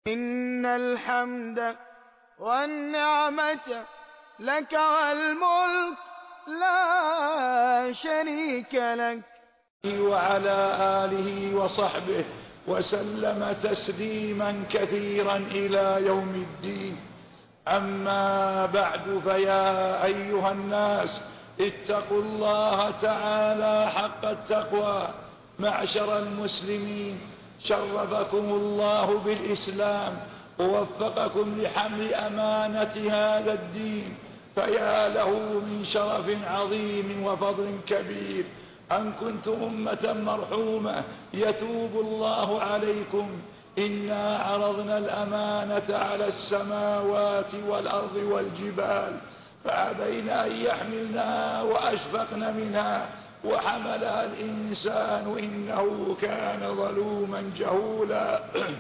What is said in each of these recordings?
إن الحمد والنعمة لك والملك لا شريك لك. وعلى آله وصحبه وسلم تسليما كثيرا إلى يوم الدين. أما بعد، فيا أيها الناس اتقوا الله تعالى حق التقوى. معشر المسلمين، شرفكم الله بالإسلام ووفقكم لحمل أمانة هذا الدين، فيا له من شرف عظيم وفضل كبير أن كنتم أمة مرحومة يتوب الله عليكم. إنا عرضنا الأمانة على السماوات والأرض والجبال فأبين أن يحملنها وأشفقن منها وحملها الإنسان إنه كان ظلوما جهولا.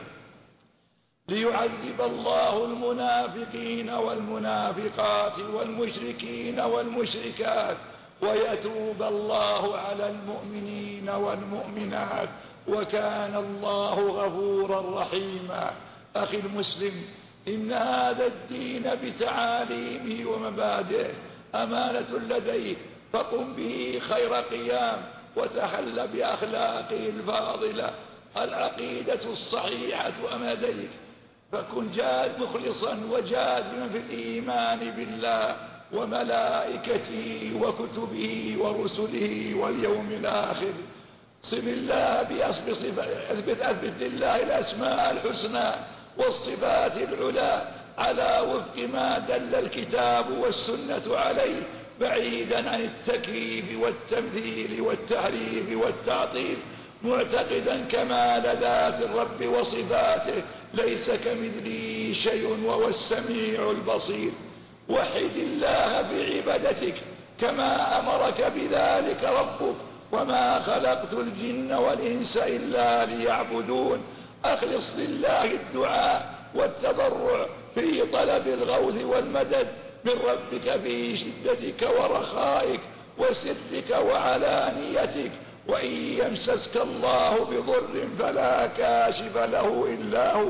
ليعذب الله المنافقين والمنافقات والمشركين والمشركات ويتوب الله على المؤمنين والمؤمنات، وكان الله غفورا رحيما. أخي المسلم، إن هذا الدين بتعاليمه ومبادئه أمانة لديك، فقم به خير قيام وتحل بأخلاقه الفاضلة. العقيدة الصحيحة أمديك، فكن مخلصا وجازما في الإيمان بالله وملائكته وكتبه ورسله واليوم الآخر. صم الله أثبت لله الأسماء الحسنى والصفات العلى على وفق ما دل الكتاب والسنة عليه، بعيدا عن التكييف والتمثيل والتحريف والتعطيل، معتقدا كمال ذات الرب وصفاته، ليس كمثله شيء وهو السميع البصير. وحد الله بعبادتك كما أمرك بذلك ربك، وما خلقت الجن والإنس إلا ليعبدون. أخلص لله الدعاء والتضرع في طلب الغوث والمدد من ربك في شدتك ورخائك وسرك وعلانيتك. وإن يمسسك الله بضر فلا كاشف له إلا هو،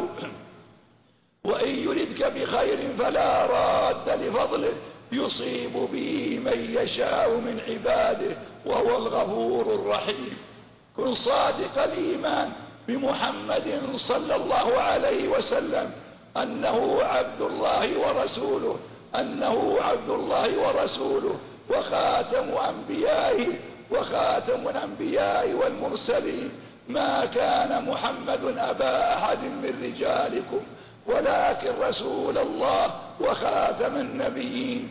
وإن يردك بخير فلا راد لفضله، يصيب به من يشاء من عباده وهو الغفور الرحيم. كن صادق الإيمان بمحمد صلى الله عليه وسلم أنه عبد الله ورسوله، أنه عبد الله ورسوله وخاتم أنبيائه وخاتم الأنبياء والمرسلين. ما كان محمد أبا أحد من رجالكم ولكن رسول الله وخاتم النبيين.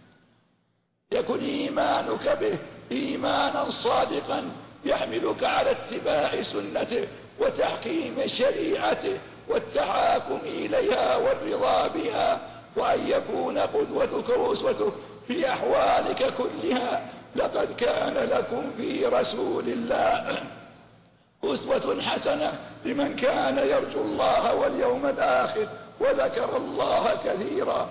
يكن إيمانك به إيمانا صادقا يحملك على اتباع سنته وتحكيم شريعته والتحاكم إليها والرضا بها، وأن يكون قدوتك وأسوتك في أحوالك كلها. لقد كان لكم في رسول الله أسوة حسنة لمن كان يرجو الله واليوم الآخر وذكر الله كثيرا.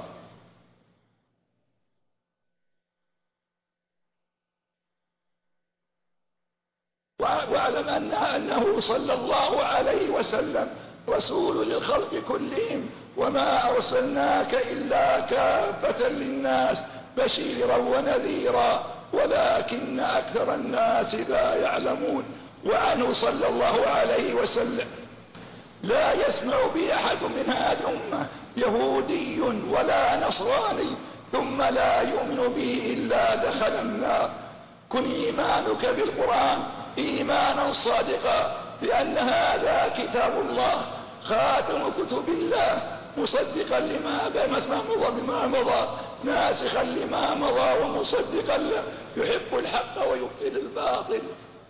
واعلم أنه صلى الله عليه وسلم رسول للخلق كلهم، وما أرسلناك إلا كافة للناس بشيرا ونذيرا ولكن أكثر الناس لا يعلمون. وعنه صلى الله عليه وسلم: لا يسمع بي أحد من هذه الأمة يهودي ولا نصراني ثم لا يؤمن به إلا دخل النار. كن إيمانك بالقرآن إيمانا صادقا بأن هذا كتاب الله خاتم كتب الله، مصدقا بما مضى ناسخا لما مضى ومصدقا له، يحب الحق ويبطل الباطل.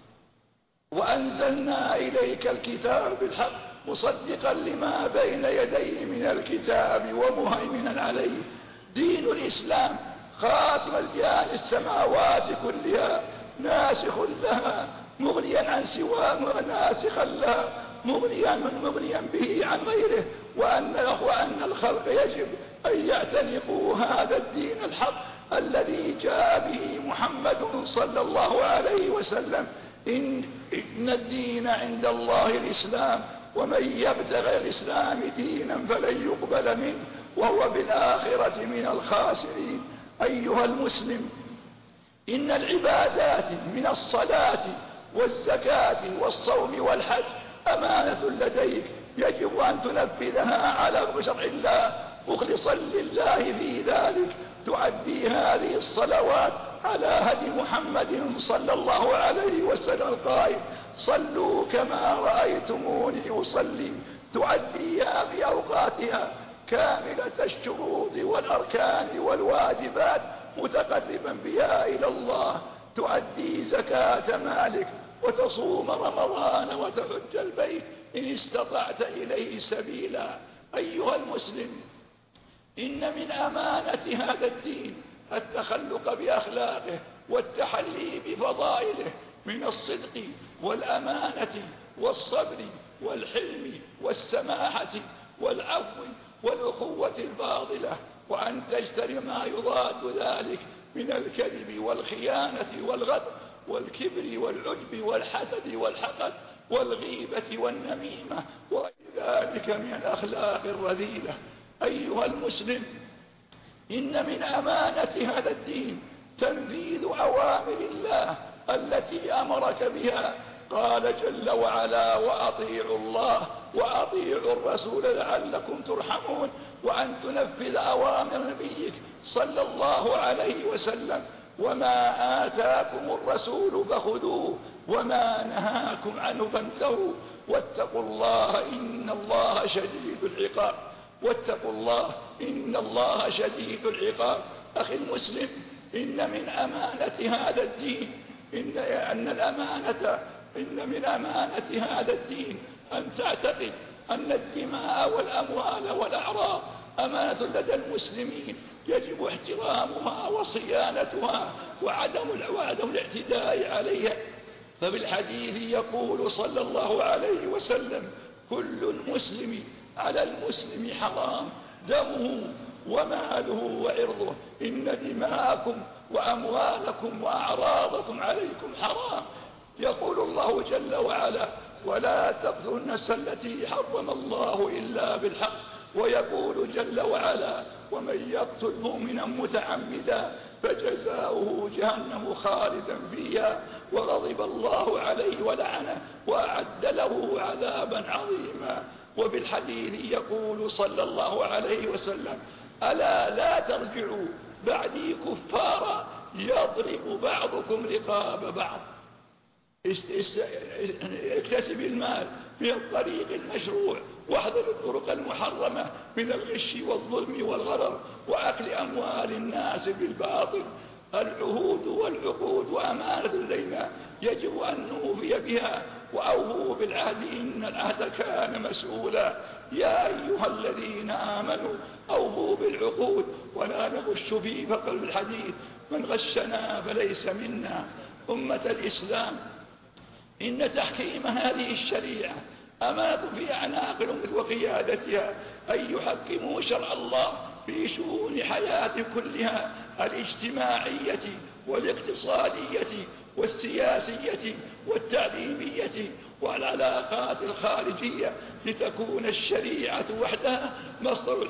وأنزلنا إليك الكتاب بالحق مصدقا لما بين يديه من الكتاب ومهيمنا عليه. دين الإسلام خاتم الجان السماوات كلها، ناسخ لها مغنيا عن سواه وناسخا لها مغنيا به عن غيره. وأن الخلق يجب أن يعتنقوا هذا الدين الحق الذي جاء به محمد صلى الله عليه وسلم. إن الدين عند الله الإسلام، ومن يبتغ غير الإسلام دينا فلن يقبل منه وهو بالآخرة من الخاسرين. أيها المسلم، إن العبادات من الصلاة والزكاة والصوم والحج أمانة لديك، يجب أن تنفذها على شرع الله مخلصا لله في ذلك. تؤدي هذه الصلوات على هدي محمد صلى الله عليه وسلم القائل: صلوا كما رأيتموني أصلي. تؤديها في أوقاتها كاملة الشروط والأركان والواجبات متقربا بها إلى الله. تؤدي زكاة مالك وتصوم رمضان وتحج البيت إن استطعت إليه سبيلا. أيها المسلم، إن من أمانة هذا الدين التخلق بأخلاقه والتحلي بفضائله من الصدق والأمانة والصبر والحلم والسماحة والعفو والأخوة الفاضلة، وأن تجتنب ما يضاد ذلك من الكذب والخيانة والغدر والكبر والعجب والحسد والحقد والغيبة والنميمة وغير ذلك من الأخلاق الرذيلة. أيها المسلم، إن من أمانة هذا الدين تنفيذ أوامر الله التي أمرك بها. قال جل وعلا: وأطيعوا الله وأطيعوا الرسول لعلكم ترحمون. وأن تنفذ أوامر نبيك صلى الله عليه وسلم: وما آتاكم الرسول فخذوه وما نهاكم عنه فانتهوا واتقوا الله إن الله شديد العقاب. واتقوا الله إن الله شديد العقاب. أخي المسلم، إن من أمانة هذا الدين إن من أمانة هذا الدين أن تعتقد أن الدماء والأموال والأعراض أمانة لدى المسلمين، يجب احترامها وصيانتها وعدم الاعتداء عليها. فبالحديث يقول صلى الله عليه وسلم: كل المسلم على المسلم حرام، دمه وماله وعرضه، إن دماءكم وأموالكم وأعراضكم عليكم حرام. يقول الله جل وعلا: ولا تقتلوا النفس التي حرم الله إلا بالحق. ويقول جل وعلا: ومن يقتل مؤمنا متعمدا فجزاؤه جهنم خالدا فيها وغضب الله عليه ولعنه وأعد له عذابا عظيما. وبالحديث يقول صلى الله عليه وسلم: ألا لا ترجعوا بعدي كفارا يضرب بعضكم رقاب بعض. اكتسب المال من الطريق المشروع واحذر الطرق المحرمة من الغش والظلم والغرر وأكل أموال الناس بالباطل. العهود والعقود وأمانة إلينا يجب أن نوفي بها، وأوفوا بالعهد إن العهد كان مسؤولا. يا أيها الذين آمنوا أوفوا بالعقود ولا نغش في فقل الحديث: من غشنا فليس منا. أمة الإسلام، إن تحكيم هذه الشريعة أمانة في أعناق الأمة وقيادتها أن يحكموا شرع الله في شؤون حياة كلها، الاجتماعية والاقتصادية والسياسية والتعليمية والعلاقات الخارجية، لتكون الشريعة وحدها مصدر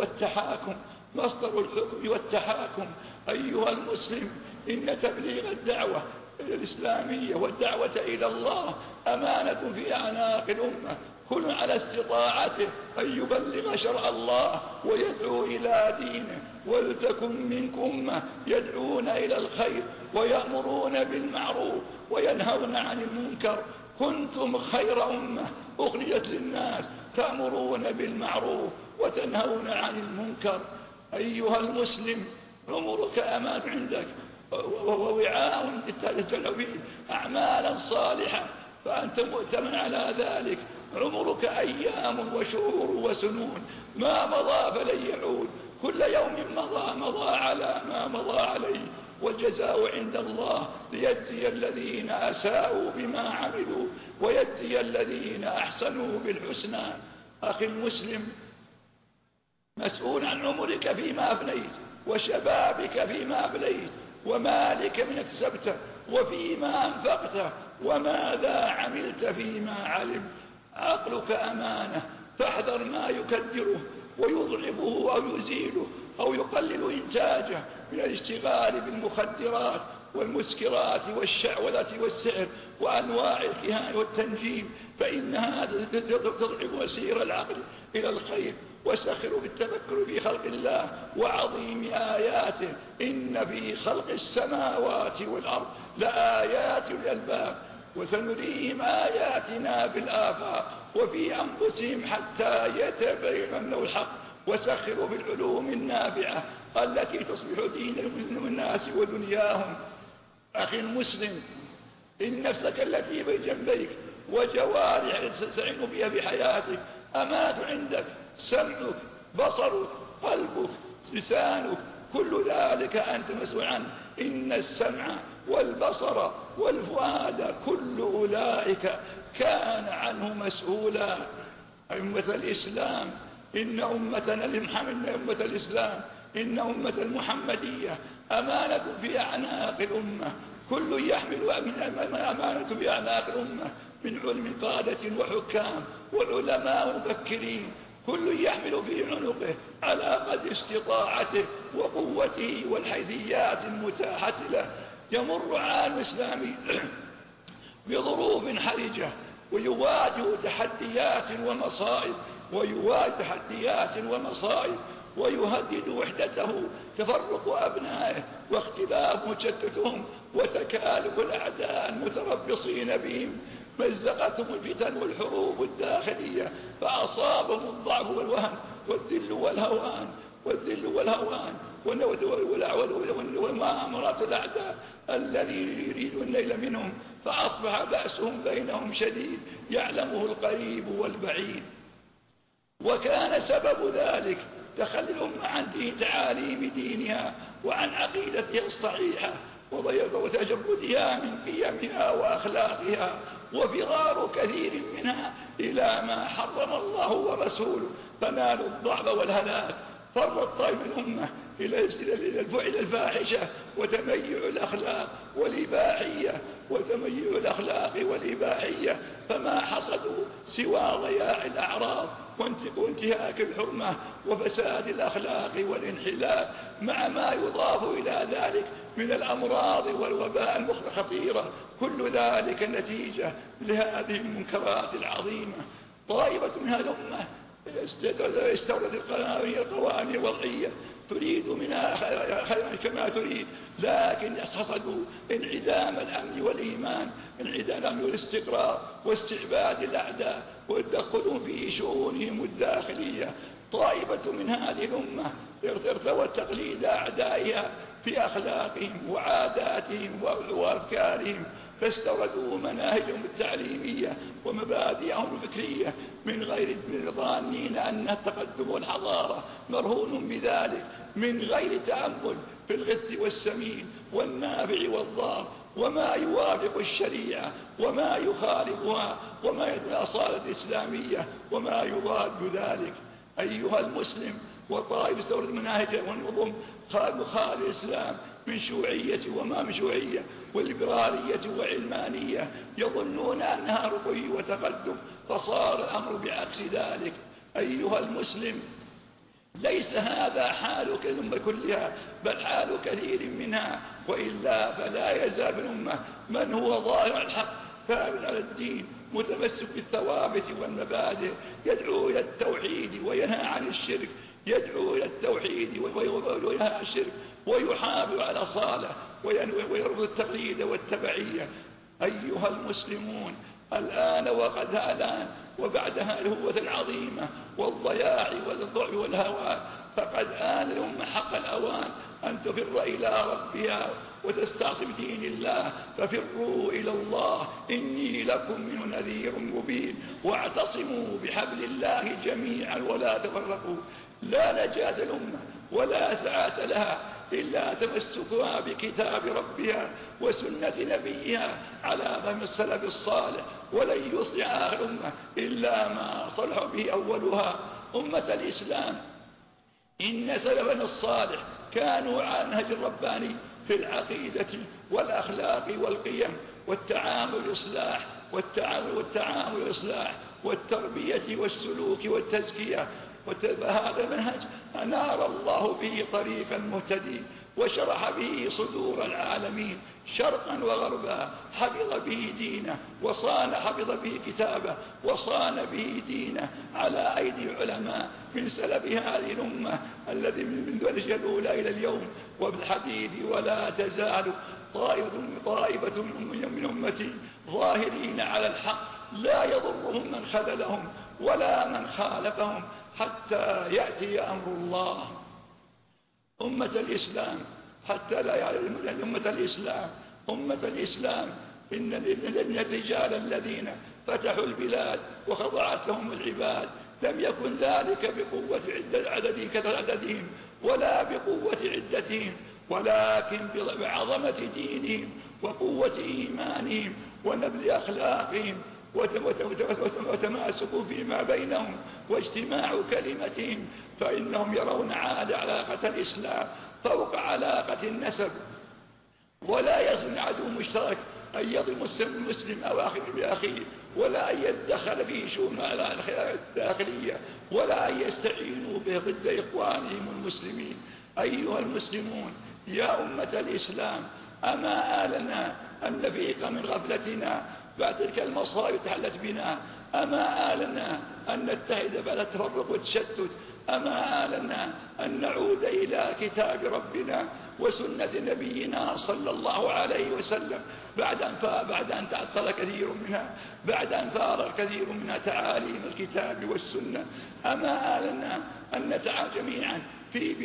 الحكم والتحاكم. أيها المسلم، إن تبليغ الدعوة الإسلامية والدعوة إلى الله أمانة في أعناق الأمة، كل على استطاعته أن يبلغ شرع الله ويدعو إلى دينه. ولتكن منكم أمة يدعون إلى الخير ويأمرون بالمعروف وينهون عن المنكر. كنتم خير أمة أخرجت للناس تأمرون بالمعروف وتنهون عن المنكر. أيها المسلم، عمرك أمان عندك ووعاء تتجلى فيه أعمالا صالحة، فأنت مؤتمن على ذلك. عمرك أيام وشهور وسنون، ما مضى فلن يعود. كل يوم مضى على ما مضى عليه، والجزاء عند الله ليجزي الذين أساءوا بما عملوا ويجزي الذين أحسنوا بالحسنى. أخي المسلم، مسؤول عن عمرك فيما أفنيت وشبابك فيما أبليت ومالك من اكتسبته وفيما أنفقته وماذا عملت فيما علمت. عقلك أمانة، فاحذر ما يكدره ويضعفه أو يزيله أو يقلل إنتاجه من الاشتغال بالمخدرات والمسكرات والشعوذة والسحر وأنواع الكهان والتنجيم، فإنها تضعف مسير العقل إلى الخير. وسخروا بالتفكر في خلق الله وعظيم آياته، إن في خلق السماوات والأرض لآيات للألباب وسنريهم آياتنا في الآفاق وفي أنفسهم حتى يتبين أنه الحق. وسخروا بالعلوم النافعة التي تصلح دين الناس ودنياهم. أخي المسلم، إن نفسك التي بين جنبيك وجوارحك تستعين بها في حياتك أمانة عندك، سمعك، بصرك، قلبك، لسانك، كل ذلك أنت مسؤول عنه. إن السمع والبصر والفؤاد كل أولئك كان عنه مسؤولا. أمة الإسلام، إن أمتنا أمة الإسلام، إن أمة المحمدية أمانة في أعناق الأمة، كل يحمل أمانة في أعناق الأمة من علم قادة وحكام وعلماء مفكرين، كل يحمل في عنقه على قدر استطاعته وقوته والحيثيات المتاحة له. يمر عالم إسلامي بظروف حرجة ويواجه تحديات ومصائب ويهدد وحدته تفرق أبنائه واختلاف مشتتهم وتكالب الأعداء المتربصين بهم. مزقتهم الفتن والحروب الداخلية فأصابهم الضعف والوهن والذل والهوان ومؤامرات الأعداء الذين يريدون النيل منهم، فأصبح بأسهم بينهم شديد يعلمه القريب والبعيد. وكان سبب ذلك تخلي الأمة عن تعاليم دينها وعن عقيدتها الصحيحة وتجردها من قيمها وأخلاقها وفرار كثير منها إلى ما حرم الله ورسوله، فنالوا الضعف والهلاك. فرت طيب الأمة إلى الفاحشة وتميع الأخلاق والإباحية فما حصدوا سوى ضياع الأعراض وانتهاك الحرمة وفساد الأخلاق والانحلال، مع ما يضاف إلى ذلك من الأمراض والوباء الخطيرة. كل ذلك نتيجة لهذه المنكرات العظيمة. طائفة من هذه الأمة استوردت القوانين الوضعية تريد منها خيرا كما تريد، لكن حصدوا انعدام الأمن والإيمان، انعدام الأمن والاستقرار واستعباد الأعداء والتدخل في شؤونهم الداخلية. طائفة من هذه الأمة ارتوت تقليد أعدائها في أخلاقهم وعاداتهم وأفكارهم، فاستوردوا مناهجهم التعليمية ومبادئهم الفكرية من غير ظانين أن التقدم والحضارة مرهون بذلك، من غير تأمل في الغث والسمين والنافع والضار وما يوافق الشريعة وما يخالفها وما يدل الأصالة الإسلامية وما يضاد ذلك. أيها المسلم، وطائف استورد مناهج ونظم خالف الإسلام من شيوعية وما من شيوعية والليبرالية وعلمانية، يظنون أنها رقي وتقدم، فصار الأمر بعكس ذلك. أيها المسلم، ليس هذا حالك الأمة كلها، بل حال كثير منها، وإلا فلا يزال الأمة من هو ظاهر الحق ثابت على الدين متمسك بالثوابت والمبادئ، يدعو إلى التوحيد وينهى عن الشرك، ويحافظ على صالح ويرفض التقليد والتبعية. أيها المسلمون، الآن وقد الآن وبعد هذه الهوة العظيمة والضياع والضعف والهوان، فقد آن الأمة حق الأوان أن تفر إلى ربها وتستعصم دين الله. ففروا إلى الله إني لكم منه نذير مبين، واعتصموا بحبل الله جميعا ولا تفرقوا. لا نجاة الأمة ولا سعة لها إلا تمسكها بكتاب ربها وسنة نبيها على فهم السلف الصالح، ولن يصلح آخر الأمة إلا ما صلح به أولها. أمة الإسلام، إن سلفنا الصالح كانوا على نهج الرباني في العقيدة والأخلاق والقيم والتعامل والإصلاح والتربية والسلوك والتزكية. هذا المنهج أنار الله به طريق المهتدي وشرح به صدور العالمين شرقا وغربا، حفظ به دينه حفظ به كتابه وصان به دينه على أيدي العلماء من سلف هذه الأمة الذي من ذلك الأولى إلى اليوم. وبالحديث ولا تزال طائفة من أمتي ظاهرين على الحق لا يضرهم من خذلهم ولا من خالفهم حتى يأتي أمر الله. أمة الإسلام حتى لا يعلم أمة الإسلام إن الرجال الذين فتحوا البلاد وخضعت لهم العباد لم يكن ذلك بقوة كثرة عددهم ولا بقوة عدتهم، ولكن بعظمة دينهم وقوة إيمانهم ونبذ أخلاقهم وتماسك فيما بينهم واجتماع كلمتهم. فإنهم يرون علاقة الإسلام فوق علاقة النسب، ولا يزن عدو مشترك أن يظلم المسلم أو أخيه بأخيه، ولا أن يدخل في شؤون الداخلية، ولا أن يستعينوا به ضد إخوانهم المسلمين. أيها المسلمون يا أمة الإسلام، أما آلنا أن نفيق من غفلتنا بعد تلك المصائب تحلت بنا؟ أما آلنا أن نتحد بعد التفرق والتشتت؟ أما آلنا أن نعود إلى كتاب ربنا وسنة نبينا صلى الله عليه وسلم بعد أن تعطل كثير منها، بعد أن فارغ كثير منها تعاليم الكتاب والسنة؟ أما آلنا أن نتعاون جميعا في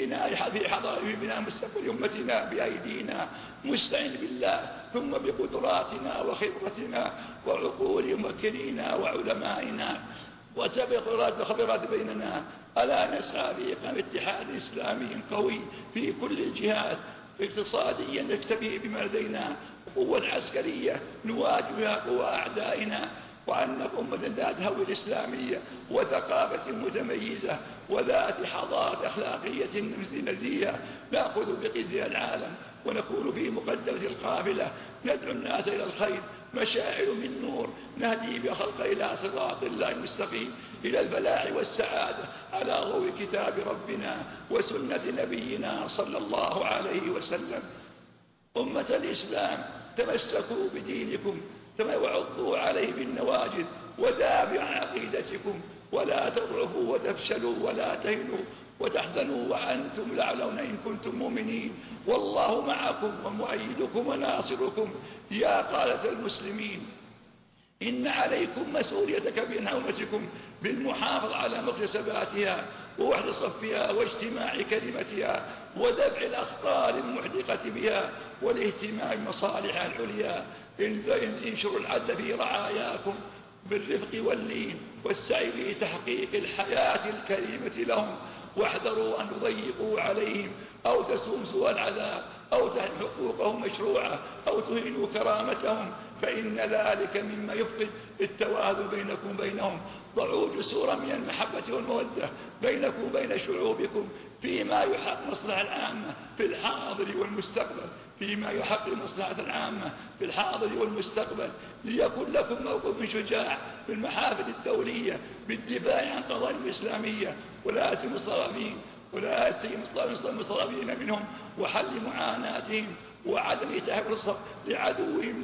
بناء مستقبل أمتنا بأيدينا، مستعين بالله ثم بقدراتنا وخبرتنا وعقول ممكنينا وعلمائنا وتبقى خبرات بيننا، ألا نسعى في إقامة اتحاد إسلامي قوي في كل الجهات، اقتصاديا نكتفي بما لدينا، قوة عسكرية نواجه قوى أعدائنا، وأن أمة ذات هوية إسلامية وثقافة متميزة وذات حضارة أخلاقية نزيهة نأخذ بقزي العالم ونكون في مقدمة القافلة، ندعو الناس إلى الخير، مشاعر من نور نهدي بخلق إلى صراط الله المستقيم، إلى الفلاح والسعادة على ضوء كتاب ربنا وسنة نبينا صلى الله عليه وسلم. أمة الإسلام تمسكوا بدينكم وعضوا عليه بالنواجذ ودافعوا عن عقيدتكم، ولا تضعفوا وتفشلوا ولا تهنوا وتحزنوا وأنتم الأعلون إن كنتم مؤمنين، والله معكم ومؤيدكم وناصركم. يا قادة المسلمين، إن عليكم مسؤولية كبيرة عن أمتكم بالمحافظة على مكتسباتها ووحد صفها واجتماع كلمتها ودفع الأخطار المحدقة بها والاهتمام بمصالحها العليا. انشروا العدل في رعاياكم بالرفق واللين والسعي في تحقيق الحياة الكريمة لهم، واحذروا أن تضيقوا عليهم أو تسوم سوء العذاب أو تحرموا حقوقهم مشروعة أو تهينوا كرامتهم، فإن ذلك مما يفقد التوازن بينكم وبينهم. ضعوا جسورا من المحبة والمودة بينكم وبين شعوبكم فيما يحقق مصلحة العامة في الحاضر والمستقبل، فيما يحقق المصلحة العامة في الحاضر والمستقبل، ليكن لكم موقف شجاع في المحافل الدولية بالدفاع عن قضايا الإسلامية ولا المستضعفين المستضعفين منهم وحل معاناتهم وعدم إتاحة فرصة لعدوهم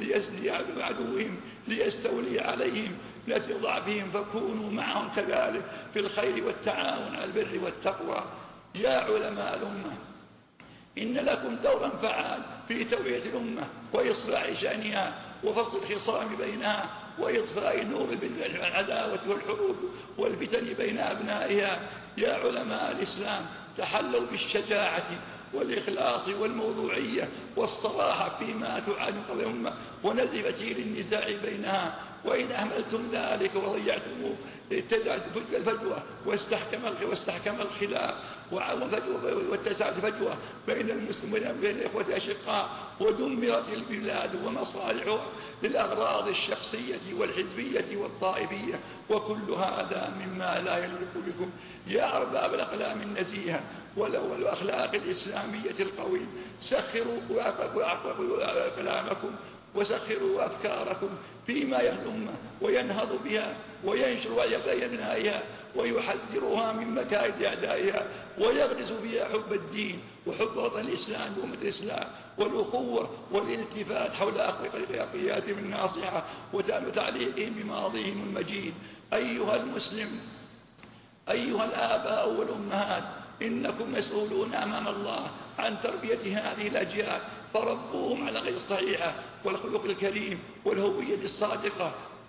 ليستولي عليهم التي ضعفهم، فكونوا معهم كذلك في الخير والتعاون على البر والتقوى. يا علماء الأمة، إن لكم دورا فعال في توعية الأمة وإصلاح شأنها وفصل الخصام بينها وإطفاء نور العداوة والحروب والفتن بين أبنائها. يا علماء الإسلام، تحلوا بالشجاعة والإخلاص والموضوعية والصراحة فيما تعاني الأمة ونزف تير النزاع بينها، وإن أهملتم ذلك وضيعتموه اتسعت الفجوة واستحكم الخلاف واتسعت الفجوة بين المسلمين وبين الإخوة الأشقاء، ودمرت البلاد ومصالحها للأغراض الشخصية والحزبية والطائفية، وكل هذا مما لا يليق بكم يا أرباب الأقلام النزيهة والأخلاق الإسلامية القويم. سخروا وأعقبوا كلامكم وسخروا أفكاركم فيما يهدي الأمة وينهض بها وينشر ويبين منها ويحذرها من مكائد أعدائها ويغرس بها حب الدين وحب وطن الإسلام وأمة الإسلام والأخوة والالتفات حول أخلاقياتهم الناصحة وتعليقهم بماضيهم المجيد. أيها المسلم، أيها الآباء والأمهات، إنكم مسؤولون أمام الله عن تربية هذه الأجيال، فربوهم على غير الصحيحة والخلق الكريم والهوية الصادقة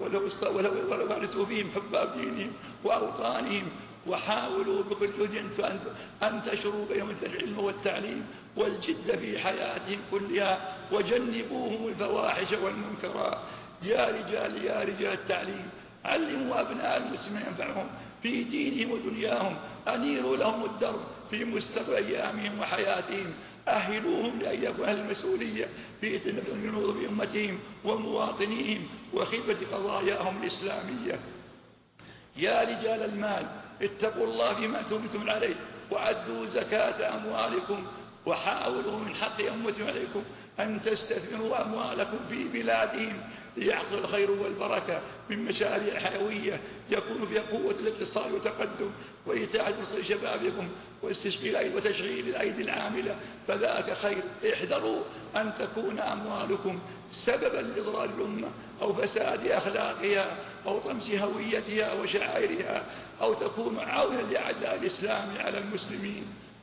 وارثوا فيهم حب دينهم وأوطانهم، وحاولوا بكل جهد أن تشروا بهم العلم والتعليم والجد في حياتهم كلها، وجنبوهم الفواحش والمنكرات. يا رجال التعليم، علموا أبناء المسلمين ينفعهم في دينهم ودنياهم، أنيروا لهم الدرب في مستقبل أيامهم وحياتهم، أهلوهم لأن يكون أهل المسؤولية في النهوض بأمتهم ومواطنيهم وخدمة قضاياهم الإسلامية. يا رجال المال، اتقوا الله فيما أنتم عليه، وعدوا زكاة أموالكم، وحاولوا من حق أمتهم عليكم أن تستثمروا أموالكم في بلادهم ليحصل الخير والبركة من مشاريع حيوية يكون فيها قوة الاقتصاد وتقدم وإتاحة فرص شبابكم وتشغيل الأيدي العاملة، فذاك خير. احذروا أن تكون أموالكم سببا لإضرار الأمة أو فساد أخلاقها أو طمس هويتها وشعائرها، أو تكون عونا لأعداء الإسلام على المسلمين.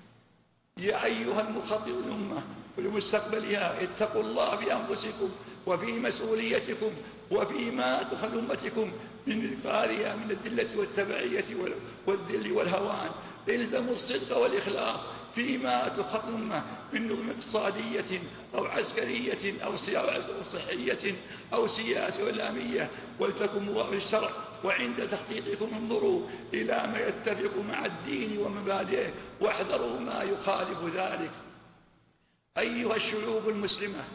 يا أيها المخطط الأمة ولمستقبلها، اتقوا الله بأنفسكم وفي مسؤوليتكم وفيما تخل أمتكم من إثقالها من الذلة والتبعية والذل والهوان. الزموا الصدق والإخلاص فيما تخل الأمة من نظم اقتصادية أو عسكرية أو صحية أو سياسة وإعلامية، ولتكن موافق الشرع. وعند تخطيطكم انظروا إلى ما يتفق مع الدين ومبادئه، واحذروا ما يخالف ذلك. أيها الشعوب المسلمة،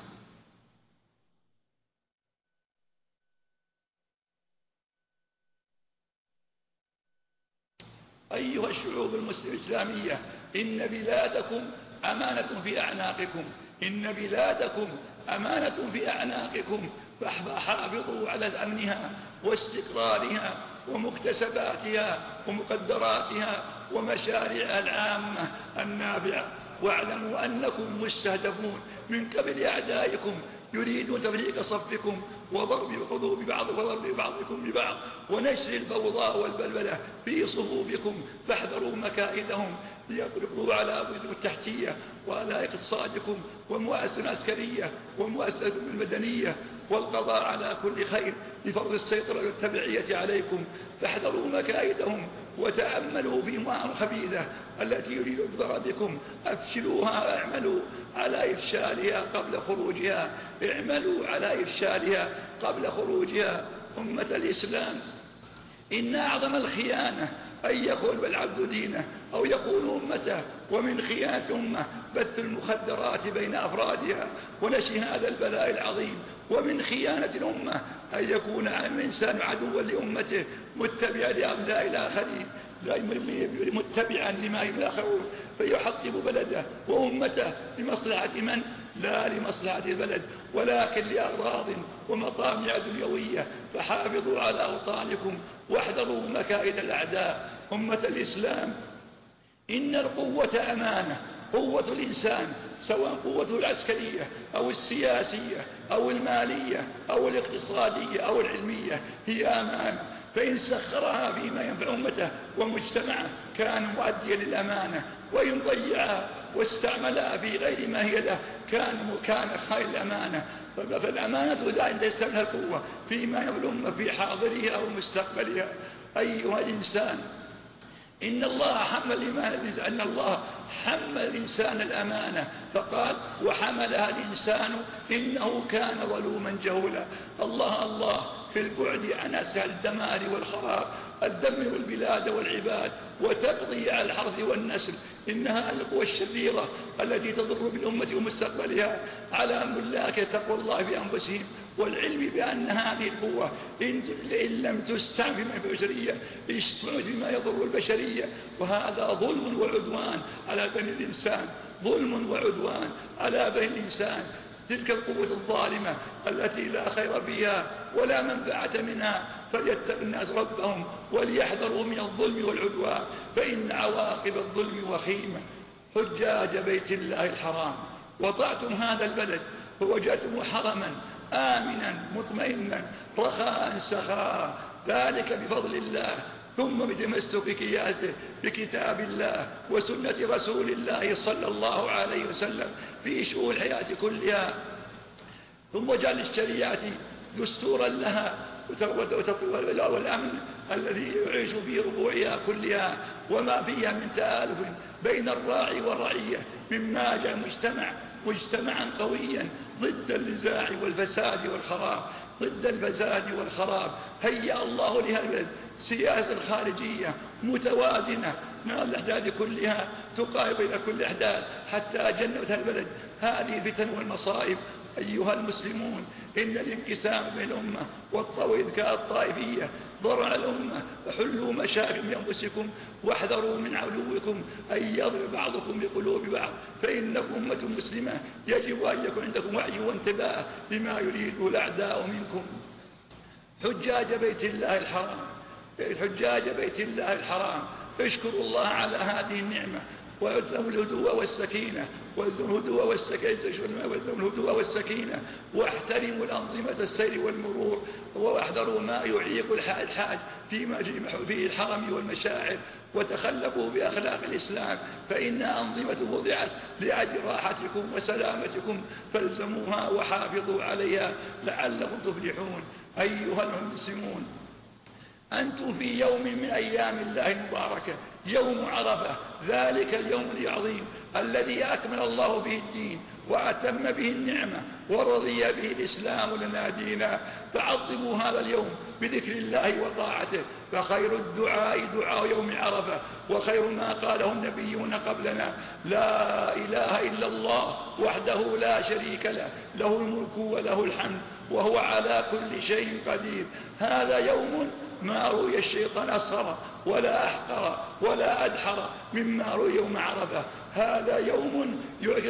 أيها الشعوب الإسلامية، إن بلادكم أمانة في أعناقكم، إن بلادكم أمانة في أعناقكم، فحافظوا على أمنها واستقرارها ومكتسباتها ومقدراتها ومشاريعها العامة النافعة، واعلموا أنكم مستهدفون من قبل أعدائكم يريدون تفريق صفكم وضرب قلوب بعضكم ببعض ونشر البوضاء والبلبلة في صفوفكم، فاحذروا مكائدهم ليقلبوا على أبوابكم التحتية وعلى اقتصادكم ومؤسسة عسكرية ومؤسسة مدنية، والقضاء على كل خير لفرض السيطرة والتبعية عليكم، فاحذروا مكائدهم وتأملوا في مؤامرة خبيثة التي يريد بضربكم. أفشلوها، اعملوا على إفشالها قبل خروجها، اعملوا على إفشالها قبل خروجها. أمة الإسلام، إن أعظم الخيانة أن يخون العبد دينه أو يخون أمته، ومن خيانة الأمة بث المخدرات بين أفرادها ونشر هذا البلاء العظيم، ومن خيانة الأمة أن يكون الإنسان عدوا لأمته متبعا لأبناء الآخرين، متبعا لما يآخرون، فيحطم بلده وأمته لمصلحة من؟ لا لمصلحة البلد ولكن لأغراض ومطامع دنيوية. فحافظوا على أوطانكم واحذروا مكائد الأعداء. أمة الإسلام، إن القوة أمانة، قوة الإنسان سواء قوته العسكرية أو السياسية أو المالية أو الاقتصادية أو العلمية هي أمانة، فإن سخرها فيما ينفع أمته ومجتمعه كان مؤديا للأمانة، وإن ضيعها واستعملها في غير ما هي له كان خير الأمانة. فالأمانة دائما تستعملها القوة فيما ينفع الأمة في حاضرها أو مستقبلها. أيها الإنسان، إن الله حمل الإنسان الأمانة، فقال وحملها الإنسان إنه كان ظلوما جهولا. الله في البعد عن أسهل الدمار والخراب، تدمر البلاد والعباد وتقضي على الحرث والنسل. إنها القوى الشريرة التي تضر بالأمة ومستقبلها. على ملاك تقوى الله بأنفسهم والعلم بأن هذه القوة إن لم تستعمل في البشرية استعملت بما يضر البشرية، وهذا ظلم وعدوان على بني الإنسان، ظلم وعدوان على بني الإنسان. تلك القوة الظالمة التي لا خير فيها ولا منفعة منها، فليتق الناس ربهم وليحذروا من الظلم والعدوان، فإن عواقب الظلم وخيمة. حجاج بيت الله الحرام، وطعتم هذا البلد فوجدتم حرما آمنا مطمئنا رخاء سخاء، ذلك بفضل الله ثم بتمسك كياته بكتاب الله وسنة رسول الله صلى الله عليه وسلم في شؤون الحياة كلها، ثم جعل الشريعة دستورا لها والأمن الذي يعيش في ربوعها كلها وما فيها من تآلف بين الراعي والرعية، مما جعل مجتمعا قويا ضد النزاع والفساد والخراب، ضد الفساد والخراب. هيأ الله لها البلد سياسة خارجية متوازنة مع الأحداث كلها تقارب إلى كل أحداث حتى جنبت البلد هذه الفتن والمصائب. أيها المسلمون، إن الانقسام بين الأمة والإذكار الطائفية ضر على الأمة، فحلوا مشاكل بأنفسكم واحذروا من عدوكم أن يضرب بعضكم بقلوب بعض، فإنكم أمة مسلمة يجب أن يكون عندكم وعي وانتباه لما يريده الأعداء منكم. حجاج بيت الله الحرام، حجاج بيت الله الحرام، اشكروا الله على هذه النعمة والزموا الهدوء والسكينة، والزموا الهدوء والسكينة، واحترموا الأنظمة السير والمرور، واحذروا ما يعيق الحاج في الحرم والمشاعر، وتخلقوا بأخلاق الإسلام فإنها أنظمة وضعت لأجل راحتكم وسلامتكم، فالزموها وحافظوا عليها لعلكم تفلحون. أيها المسلمون، أنتم في يوم من أيام الله المباركة، يوم عرفة، ذلك اليوم العظيم الذي أكمل الله به الدين وأتم به النعمة ورضي به الإسلام لنا دينا، فعظموا هذا اليوم بذكر الله وطاعته، فخير الدعاء دعاء يوم عرفة، وخير ما قاله النبيون قبلنا لا إله إلا الله وحده لا شريك له، له الملك وله الحمد وهو على كل شيء قدير. هذا يوم ما رؤي الشيطان أصغر ولا أحقر ولا أدحر مما رؤي يوم عرفة. هذا يوم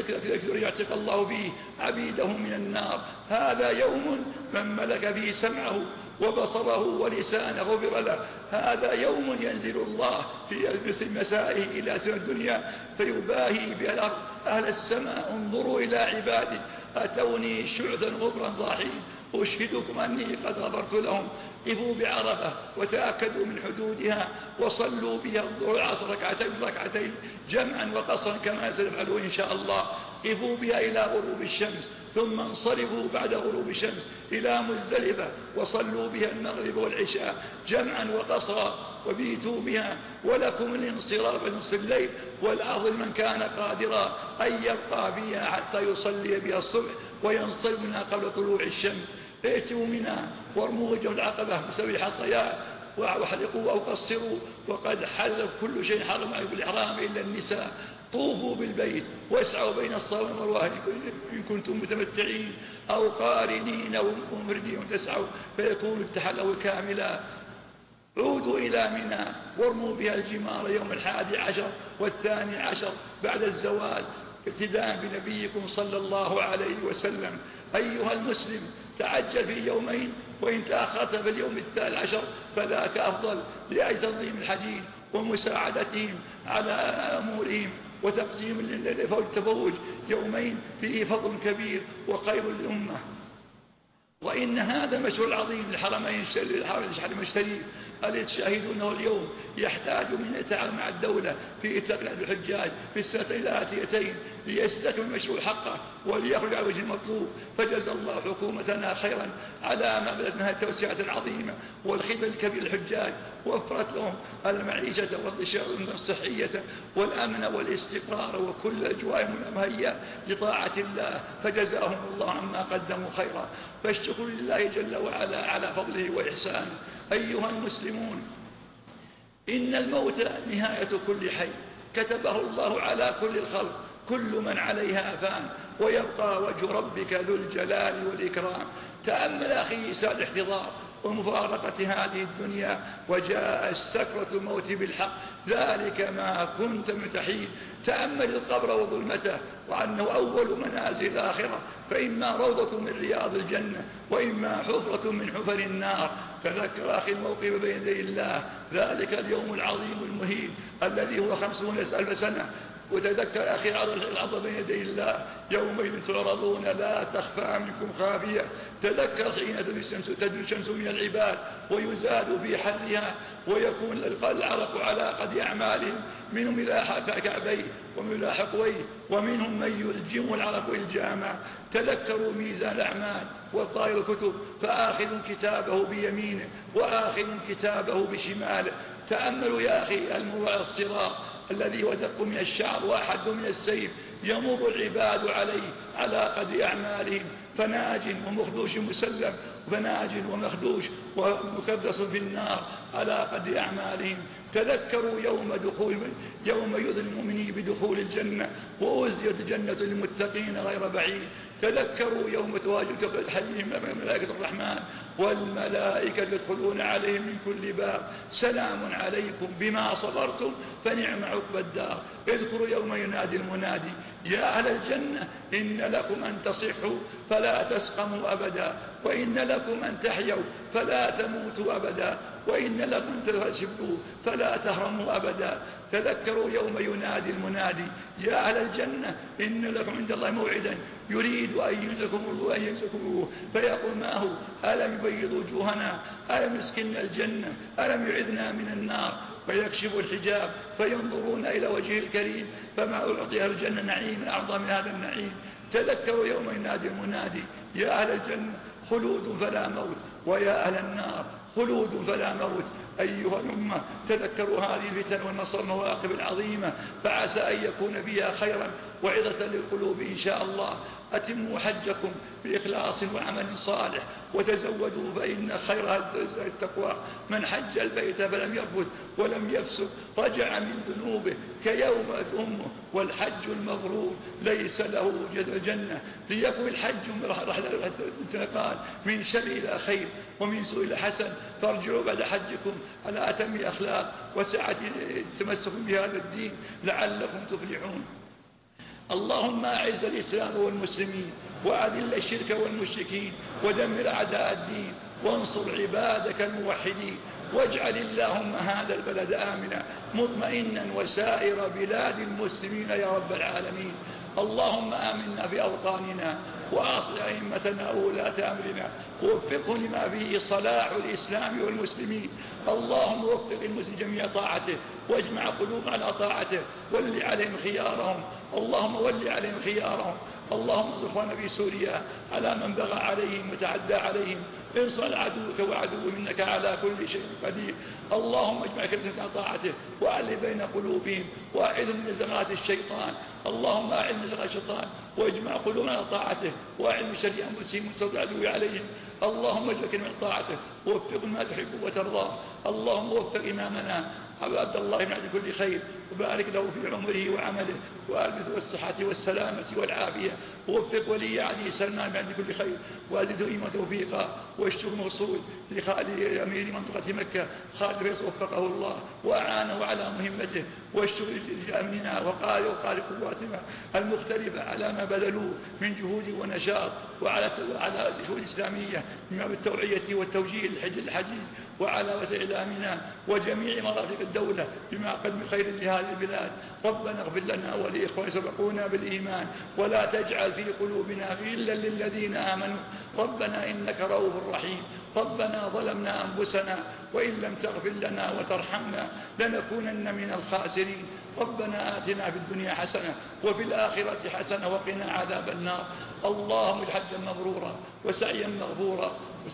يعتق الله به عبيده من النار. هذا يوم من ملك فيه سمعه وبصره ولسانه غفر له. هذا يوم ينزل الله في مسائه إلى سماء الدنيا فيباهي بالأرض أهل السماء انظروا إلى عبادي أتوني شعثا غبرا ضاحين أشهدكم أني قد غفرت لهم. قفوا بعرفة وتأكدوا من حدودها وصلوا بها الظهر والعصر ركعتين جمعا وقصرا كما سنفعل إن شاء الله. قفوا بها إلى غروب الشمس ثم انصرفوا بعد غروب الشمس إلى مزدلفة وصلوا بها المغرب والعشاء جمعا وقصرا وبيتوا بها. ولكم الانصراف نصف الليل والأفضل من كان قادرا أن يبقى بها حتى يصلي بها الصبح وينصرف منها قبل طلوع الشمس. ائتوا منها وارموا وجه العقبة بسبب الحصيات وحلقوا أو قصروا وقد حل كل شيء حرم عليكم بالإحرام إلا النساء. طوفوا بالبيت واسعوا بين الصفا والمروة إن كنتم متمتعين أو قارنين أو مفردين تسعوا فيكون التحلل كاملا. عودوا إلى منى وارموا بها الجمار يوم 11 و12 بعد الزوال ابتداء بنبيكم صلى الله عليه وسلم. أيها المسلم، تعجل في يومين وإن تأخرت في اليوم 13 فذاك أفضل لأجل تنظيم الحجيج ومساعدتهم على أمورهم وتقسيم التفوج. يومين فيه فضل كبير وخير للأمة. وإن هذا مشروع عظيم للحرمين الشريف الذي تشاهدونه اليوم يحتاج من يتعاون مع الدولة في إتقان الحجاج في السنة الآتيتين ليستكمل المشروع حقه وليخرج على وجه المطلوب. فجزا الله حكومتنا خيرا على ما بدأت منها التوسعة العظيمة والخدمة الكبيرة للحجاج، ووفرت لهم المعيشة والصحية والأمن والاستقرار وكل الأجواء المهيئة لطاعة الله، فجزاهم الله عما قدموا خيرا. فالشكر لله جل وعلا على فضله وإحسانه. أيها المسلمون، إن الموت نهاية كل حي كتبه الله على كل الخلق، كل من عليها فان ويبقى وجه ربك ذو الجلال والإكرام. تأمل أخي ساء الاحتضار ومفارقة هذه الدنيا، وجاء السكرة الموت بالحق، ذلك ما كنت متحيد. تأمل القبر وظلمته، وأنه أول منازل الآخرة، فإما روضة من رياض الجنة وإما حفرة من حفر النار. تذكر أخي الموقف بين يدي الله، ذلك اليوم العظيم المهين الذي هو 50,000 سنة. وتذكر أخي العرض بين يدي الله، يومئذ تعرضون لا تخفى منكم خافية. تذكر حين تدنو الشمس من العباد ويزاد في حرها ويكون العرق على قد أعمالهم، منهم إلى كعبيه ومن إلى حقويه، ومنهم من يلجم العرق إلجاما. تذكروا ميزان الأعمال وطائر الكتب، فآخذ كتابه بيمينه وآخذ كتابه بشماله. تأملوا يا أخي المر على الصراط الذي هو دق من الشعر وأحد من السيف، يمر العباد عليه على قدر أعمالهم، فناج ومخدوش مسلم، فناج ومخدوش ومكدس في النار على قدر أعمالهم. تذكروا يوم يؤذي المؤمنين بدخول الجنة، وأزلت الجنة للمتقين غير بعيد. تذكروا يوم تواجد حيهم ملائكة الرحمن والملائكة يدخلون عليهم من كل باب، سلام عليكم بما صبرتم فنعم عقبى الدار. اذكروا يوم ينادي المنادي، يا أهل الجنة إن لكم أن تصحوا فلا تسقموا أبدا، وإن لكم أن تحيوا فلا تموتوا أبدا، وإن لكم أن تشبوا فلا تهرموا أبدا. تذكروا يوم ينادي المنادي، يا أهل الجنة إن لكم عند الله موعدا يريد أن يمسكم فيقول ما هو؟ ألم يبيض وجوهنا، ألم يسكننا الجنة، ألم يعذنا من النار؟ فيكشف الحجاب فينظرون إلى وجهه الكريم، فما أعطيها الجنة نعيم أعظم من هذا النعيم. تذكروا يوم ينادي المنادي، يا أهل الجنة خلود فلا موت، ويا أهل النار خلود فلا موت. أيها الأمة تذكروا هذه الفتن والمواقف العظيمة، فعسى أن يكون فيها خيرا وعظة للقلوب إن شاء الله. أتموا حجكم بإخلاص وعمل صالح، وتزودوا فإن خير التقوى من حج البيت فلم يرفث ولم يفسق رجع من ذنوبه كيوم أمه. والحج المبرور ليس له جنة. ليكن الحج انتقال من شر إلى خير ومن سوء إلى حسن، فارجعوا بعد حجكم على أتم أخلاق وسعة تمسك بهذا الدين لعلكم تفلحون. اللهم أعز الإسلام والمسلمين، وأذل الشرك والمشركين، ودمر أعداء الدين، وانصر عبادك الموحدين، واجعل اللهم هذا البلد آمنا مطمئنا وسائر بلاد المسلمين يا رب العالمين. اللهم آمنا في أوطاننا، وأصلح أئمتنا وولاة أمرنا، ووفقهم لما فيه صلاح الإسلام والمسلمين. اللهم وفق المسلمين جميع طاعته، واجمع قلوبهم على طاعته، ول عليهم خيارهم. اللهم ول عليهم خيارهم. اللهم انصر اخواننا في سوريا على من بغى عليهم وتعدى عليهم. انصر عدوك وعدو منك على كل شيء قدير. اللهم اجمع كلمتهم على طاعته، وألف بين قلوبهم، وأعذهم من زغات الشيطان. اللهم أعذ من زغات الشيطان، واجمع قلوبنا على طاعته، وأعذ من شر أنفسهم وسوء العدو عليهم. اللهم اجعل كلمة طاعته، ووفقنا ما تحب وترضى. اللهم وفق إمامنا عبد الله بن عبد كل خير، وبارك له في عمره وعمله، وألبثه الصحة والسلامة والعافية. ووفق ولي علي سلمان بن عبد كل خير، وأزده إيمة توفيقا، واشتر موصول لخالد أمير منطقة مكة خالد فيصل وفقه الله وأعانه على مهمته، واشتر لأمننا وقال قواتنا المختلفة على ما بذلوه من جهود ونشاط، وعلى الشؤون الإسلامية مما بالتوعية والتوجيه للحج وعلى وإعلامنا وجميع مرافق الدولة بما قدم خير لهذه البلاد. ربنا اغفر لنا ولإخواننا سبقونا بالإيمان، ولا تجعل في قلوبنا غلا للذين آمنوا. ربنا إنك رؤوف رحيم. ربنا ظلمنا أنفسنا، وإن لم تغفر لنا وترحمنا لنكونن من الخاسرين. ربنا آتنا في الدنيا حسنة وفي الآخرة حسنة وقنا عذاب النار. اللهم اجعل حجا مبرورا وسعيا مغفورا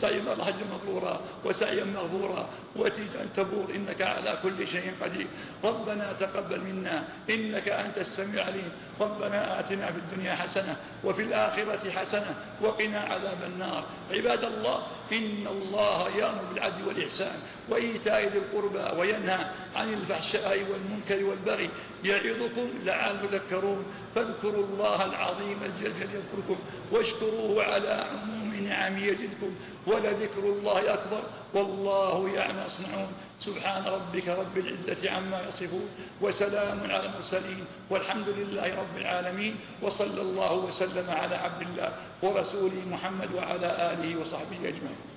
وسعيا مغفورا وتيجا تبور، إنك على كل شيء قدير. ربنا تقبل منا إنك أنت السميع العليم. ربنا آتنا في الدنيا حسنة وفي الآخرة حسنة وقنا عذاب النار. عباد الله، إن الله يأمر بالعدل والإحسان وإيتاء ذي القربى وينهى عن الفحشاء والمنكر والبغي يعظكم لعلكم تذكرون. فاذكروا الله العظيم الجليل يذكركم، واشكروه على عموم من نعمه يزدكم ولذكر الله أكبر والله يعلم ما يصنعون. سبحان ربك رب العزة عما يصفون وسلام على المرسلين والحمد لله رب العالمين، وصلى الله وسلم على عبد الله ورسوله محمد وعلى آله وصحبه أجمعين.